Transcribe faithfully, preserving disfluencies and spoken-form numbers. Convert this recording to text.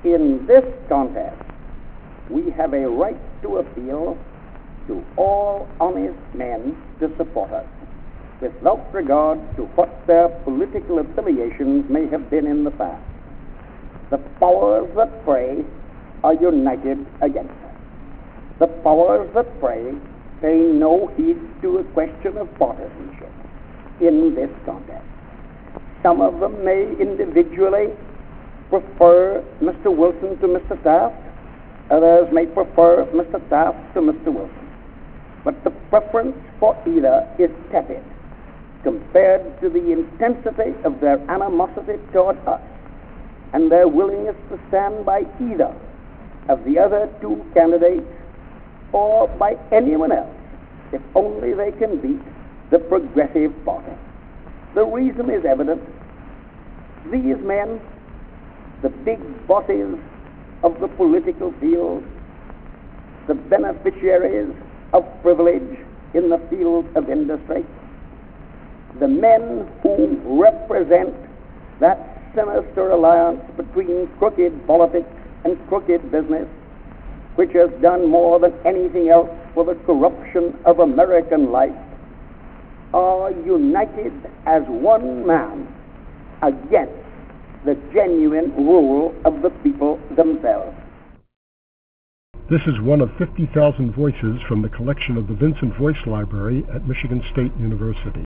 In this contest, we have a right to appeal to all honest men to support us, without regard to what their political affiliations may have been in the past. The powers that pray are united against us. The powers that pray pay no heed to a question of partisanship in this contest. Some of them may individually prefer Mister Wilson to Mister Taft. Others may prefer Mister Taft to Mister Wilson. But the preference for either is tepid compared to the intensity of their animosity toward us and their willingness to stand by either of the other two candidates or by anyone else, if only they can beat the Progressive Party. The reason is evident. These men, the big bosses of the political field, the beneficiaries of privilege in the field of industry, the men who represent that sinister alliance between crooked politics and crooked business, which has done more than anything else for the corruption of American life, are united as one man against the genuine rule of the people themselves. This is one of fifty thousand voices from the collection of the Vincent Voice Library at Michigan State University.